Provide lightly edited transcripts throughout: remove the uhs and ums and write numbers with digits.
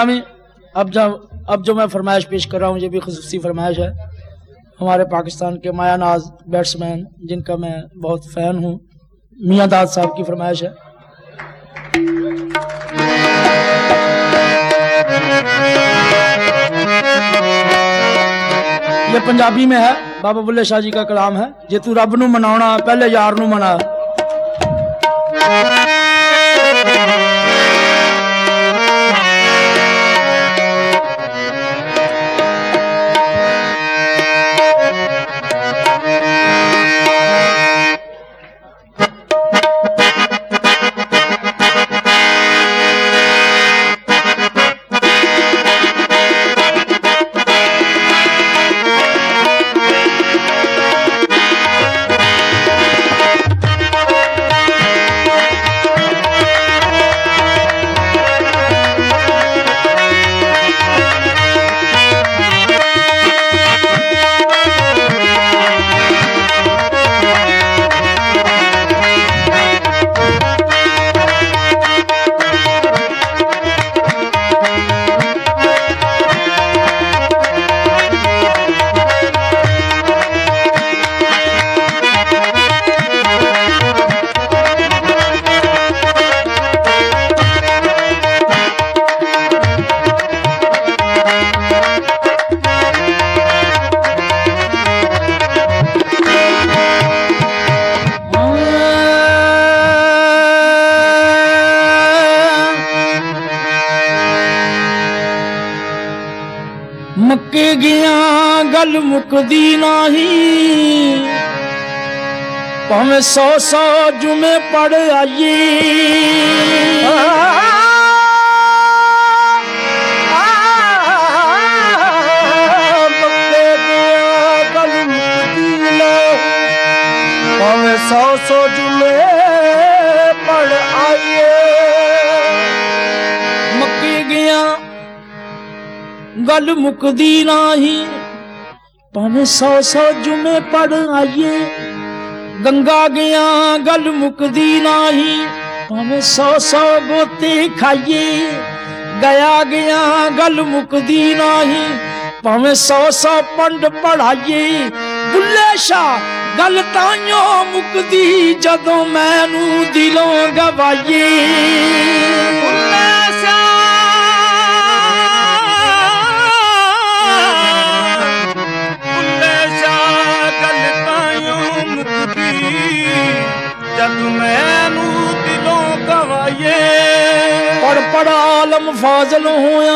ग्रामी, अब जो मैं फरमाइश पेश कर रहा हूँ ये भी खुसूसी फरमाइश है। हमारे पाकिस्तान के मायानाज बैट्समैन जिनका मैं बहुत फ़ैन हूँ, मियां दाद साहब की फरमाइश है। ये पंजाबी में है, बाबा बुल्ले शाह जी का कलाम है। जे तू रब नू मनाउणा पहले यार नू मना। मक्के गया गल मुकदी नाही, भावें 100 जुमे पढ़ आइए। मक्के गया गल मुकदी नाही, भावें 100 जुमे पढ़ आइए। मक्के गया गल मुकदी नाही, भावें 100 जुमे पढ़ आइए। गंगा गया गल मुकदी नाही, भावें 100 गोते खाइए। गया गया गल मुकदी नाही, भावें 100 पंड पढ़ाइए। बुल्ले शाह गल ताइयों मुकदी जदों मैनू दिलों गवाइए। पढ़ आलम फाजल होया,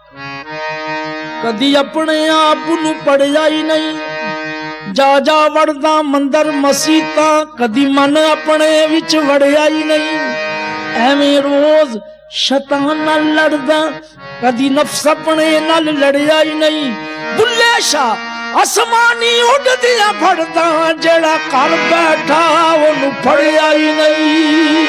कदी अपने आप नू पढ़िया ही नहीं। जा वड़दा मंदर मसीता, कदी मन अपने विच वड़िया ही नहीं। एवें रोज शैतान नाल लड़दा, कदी नफ्स अपने नाल लड़िया ही नहीं। बुल्ले शाह आसमानी उड़दियां फड़दा, जेड़ा घर बैठा ओनू फड़िया ही नहीं।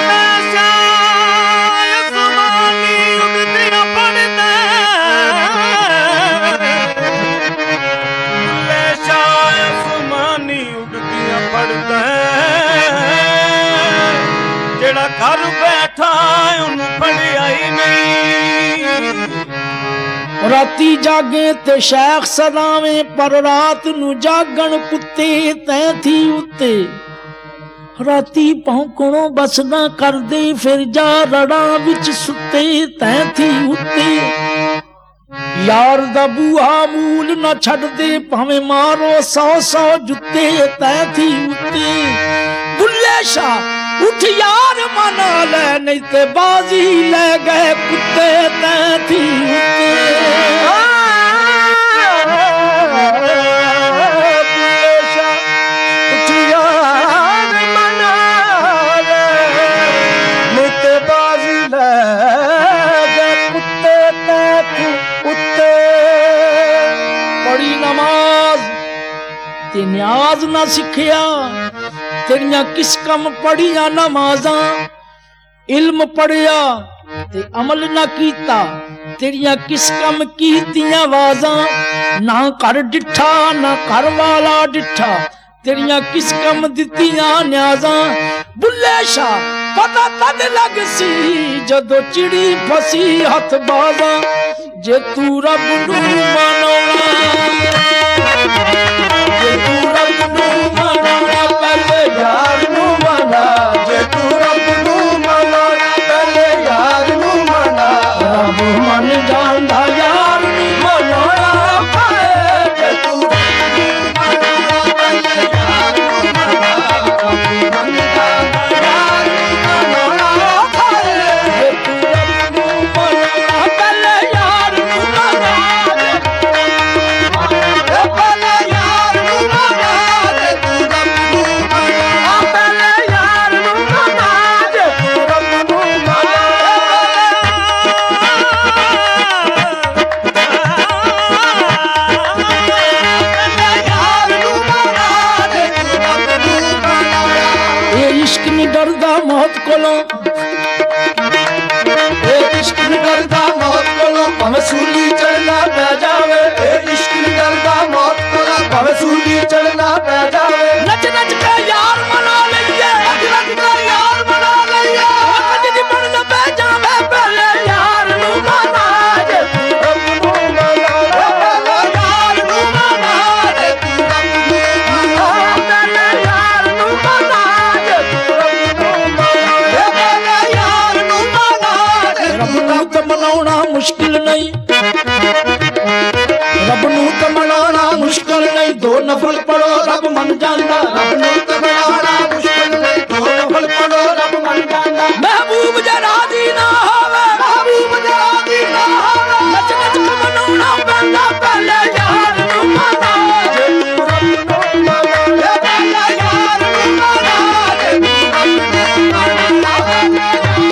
जेड़ा घर बैठा उन्हें फड़िया ही नहीं। राती जागे ते शेख सदावे, पर रात नू जागण कुत्ते तैं थी उत्ते। राती भौंकणों बस ना कर दे, फिर जा रड़ा विच सुते तैं थी उत्ते। यार दा बूहा मूल ना छड़ दे, भावें मारो 100 जुत्ते तैं थी उत्ते। बुल्ले शाह उठ यार मना ले, नहीं ते बाजी ले गए कुत्ते तैं थी उत्ते। बुल्ले शाह उठ यार मना ले, नहीं ते बाजी ले गए कुत्ते तैं थी उत्ते। पढ़ी नमाज ते न्याज ना सिखिया, तेरियां किस कम पढ़िया नमाजा। इल्म पढ़िया ते अमल ना कीता, तेरियां किस कम कीतियां वाजा। ना घर डिठा ना घर वाला डिठा, तेरियां किस कम दित्तियां न्याजा। बुल्ले शाह ਪਤਾ ਤਦ ਲੱਗ ਸੀ ਜਦੋਂ ਚਿੜੀ ਫਸੀ ਹੱਥ ਬਾਜ਼ਾਂ ਜੇ ਤੂੰ ਰੱਬ ਨੂੰ ਮਨਾਉਣਾ ਜੇ ਤੂੰ ਰੱਬ ਨੂੰ ਮਨਾਉਣਾ ਪਹਿਲੇ ਯਾਰ ਨੂੰ ਮਨਾ ਜੇ ਤੂੰ ਰੱਬ ਨੂੰ ਮਨਾਉਣਾ ਪਹਿਲੇ ਯਾਰ ਨੂੰ ਮਨਾ ਰੱਬ ਮੰਨ ਜਾਂਦਾ ਯਾਰ ਨੂੰ ਮਨਾਉਣਾ ਪਏ ਜੇ ਤੂੰ ਰੱਬ ਨੂੰ ਮਨਾਉਣਾ ਪਹਿਲੇ ਯਾਰ ਨੂੰ ਮਨਾ ਰੱਬ ਮੰਨ ਜਾਂਦਾ ਯਾਰ ਨੂੰ ਮਨਾਉਣਾ ਪਏ ਜੇ ਤੂੰ ਰੱਬ ਨੂੰ ਮਨਾਉਣਾ ਪਹਿਲੇ ਯਾਰ ਨੂੰ ਮਨਾ ਪਹਿਲੇ ਯਾਰ ਨੂੰ ਮਨਾ ਜੇ ਤੂੰ ਰੱਬ ਨੂੰ ਮਨਾ ਪਹਿਲੇ ਯਾਰ ਨੂੰ ਮਨਾ ਜੇ ਤੂੰ ਰੱਬ ਨੂੰ ਮਨਾ ਇਹ ਇਸ਼ਕ ਨਹੀਂ ਡਰਦਾ ਮੌਤ ਕੋਲੋਂ ਇਹ ਇਸ਼ਕ ਨਹੀਂ ਡਰਦਾ ਮੌਤ ਕੋਲੋਂ ਭਾਵੇਂ ਸੂਲੀ ਚੜਨਾ ਪੈ ਜਾਵੇ ਇਹ ਇਸ਼ਕ ਨਹੀਂ ਡਰਦਾ ਮੌਤ ਕੋਲੋਂ ਭਾਵੇਂ ਸੂਲੀ ਚੜਨਾ ਪੈ ਜਾਵੇ ਨੱਚ ਨੱਚ ਕੇ ਯਾਰ ਮਨਾ ਲਈਏ ਨੱਚ ਨੱਚ ਕੇ ਯਾਰ ਮਨਾ ਲਈਏ ਕਦੀ ਦੀ ਬਣਨਾ ਪੈ ਜਾਵੇ ਪਹਿਲੇ ਯਾਰ ਨੂੰ ਮਨਾ ਜੇ ਤੂੰ ਰੱਬ ਨੂੰ ਮਨਾ ਪਹਿਲੇ ਯਾਰ ਨੂੰ ਮਨਾ ਜੇ ਤੂੰ ਰੱਬ ਨੂੰ ਮਨਾ ਪਹਿਲੇ ਯਾਰ ਨੂੰ ਮਨਾ ਜੇ ਤੂੰ ਰੱਬ ਨੂੰ ਮਨਾ ਪਹਿਲੇ ਯਾਰ ਨੂੰ ਮਨਾ ਰੱਬ ਨੂੰ ਤਾਂ ਮਨਾਉਣਾ ਮੁਸ਼ਕਿਲ ਨਹੀਂ ਰੱਬ ਨੂੰ ਤਾਂ ਮਨਾਉਣਾ ਮੁਸ਼ਕਿਲ ਨਹੀਂ ਦੋ ਨਫਲ ਪੜੋ ਰੱਬ ਮੰਨ ਜਾਂਦਾ ਰੱਬ ਨੂੰ ਤਾਂ ਮਨਾਉਣਾ ਮੁਸ਼ਕਿਲ ਨਹੀਂ ਦੋ ਨਫਲ ਪੜੋ ਰੱਬ ਮੰਨ ਜਾਂਦਾ ਮਹਿਬੂਬ ਜੇ ਰਾਜ਼ੀ ਨਾ ਹੋਵੇ ਮਹਿਬੂਬ ਜੇ ਰਾਜ਼ੀ ਨਾ ਹੋਵੇ ਨੱਚ ਨੱਚ ਕੇ ਮਨਾਉਣਾ ਪੈਂਦਾ ਪਹਿਲੇ ਯਾਰ ਨੂੰ ਮਨਾ ਜੇ ਤੂੰ ਰੱਬ ਨੂੰ ਮਨਾ ਪਹਿਲੇ ਯਾਰ ਨੂੰ ਮਨਾ ਜੇ ਤੂੰ ਰੱਬ ਨੂੰ ਮਨਾ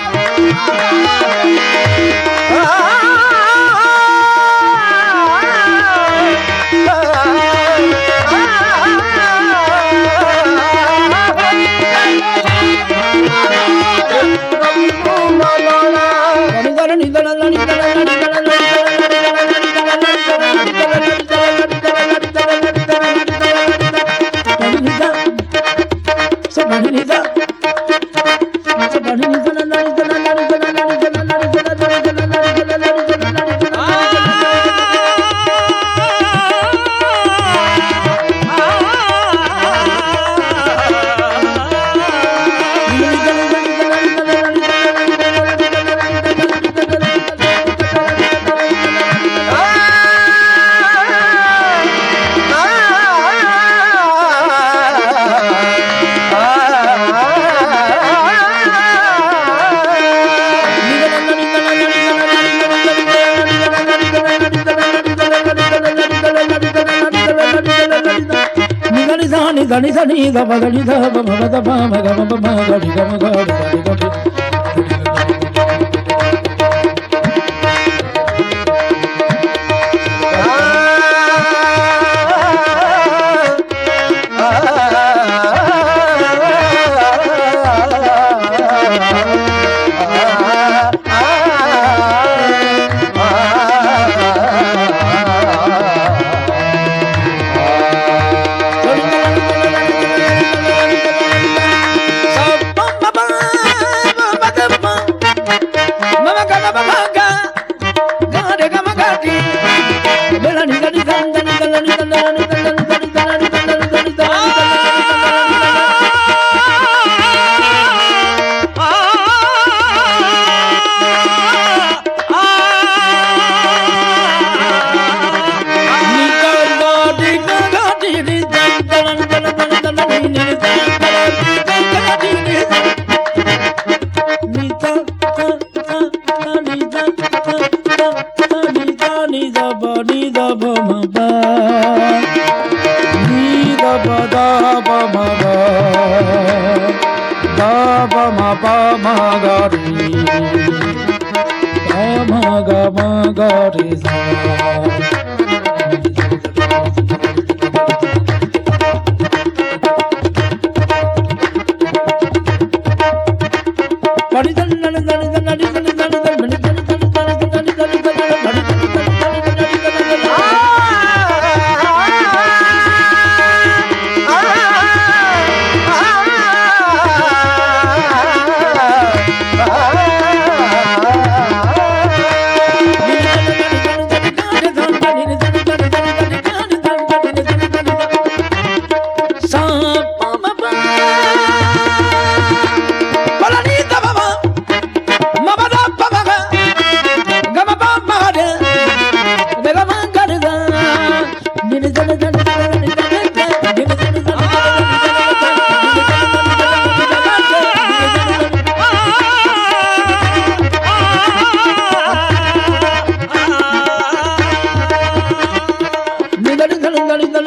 దని దని దబ దని దబ మగ దబ మగ మగ మగ డి గమ గ డి గ డి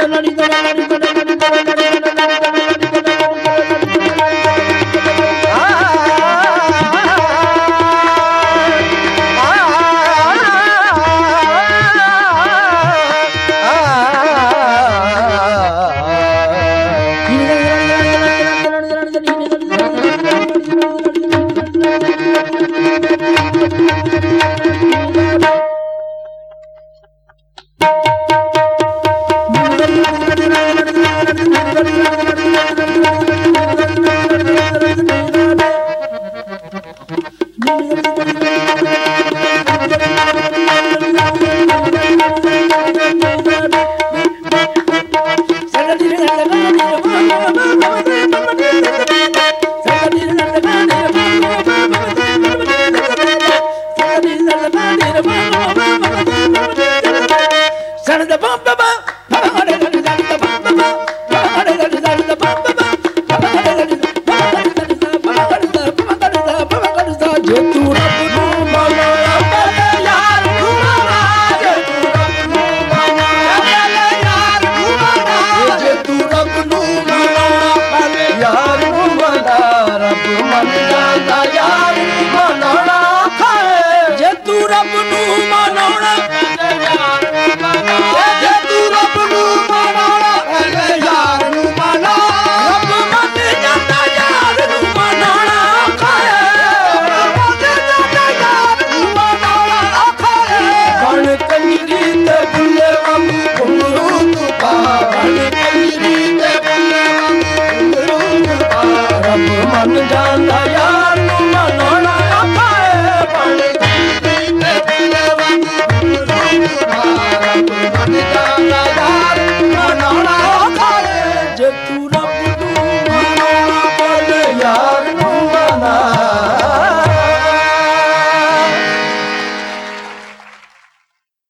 Son of the bum,